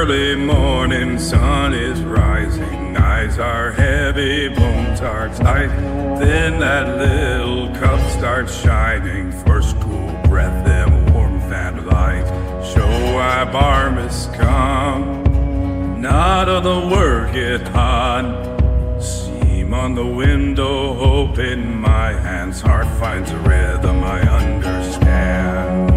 early morning sun is rising, eyes are heavy, bones are tight. Then that little cup starts shining, first cool breath, then warmth and light. Show why bar must come, not on the work it on. Seam on the window, hope in my hands, heart finds a rhythm I understand.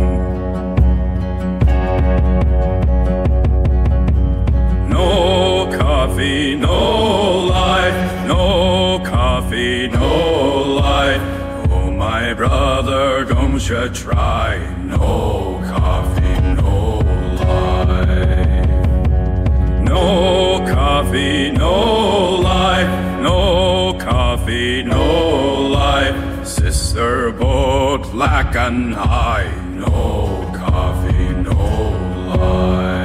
No coffee, no life, no coffee, no life. Oh, my brother, don't you try. No coffee, no life. No coffee, no life, no coffee, no life. Sister, both black and high. No coffee, no life.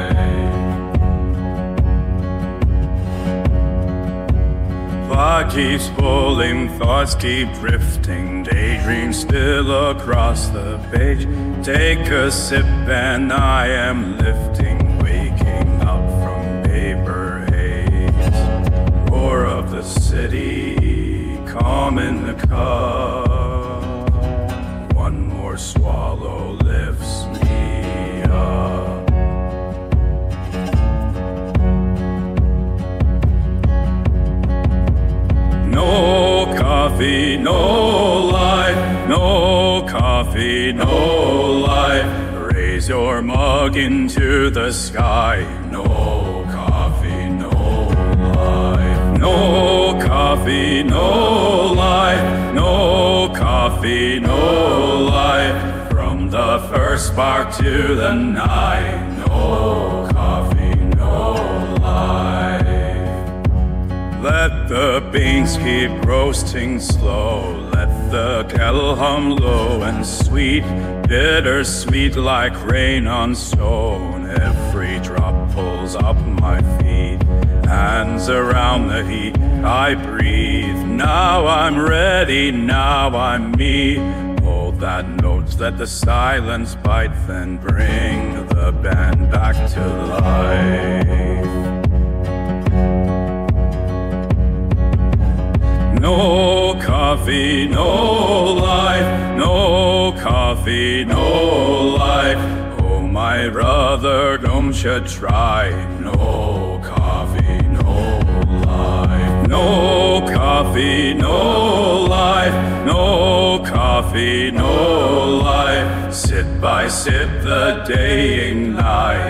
Clock keeps pulling, thoughts keep drifting, daydreams still across the page. Take a sip and I am lifting, waking up from paper haze. Roar of the city, calm in the cup. One more swallow lifts me up. No coffee, no life, no coffee, no life. Raise your mug into the sky. No coffee, no life. No coffee, no life, no coffee, no life. From the first spark to the night. No coffee, no life. Let the beans keep roasting slow. Let the kettle hum low and sweet, bittersweet like rain on stone. Every drop pulls up my feet, hands around the heat I breathe. Now I'm ready, now I'm me. Hold that note, let the silence bite, then bring the band back to life. No coffee, no life, no coffee, no life. Oh, my brother, don't you try. No coffee, no life. No coffee, no life, no coffee, no life. Sip by sip the day ignite.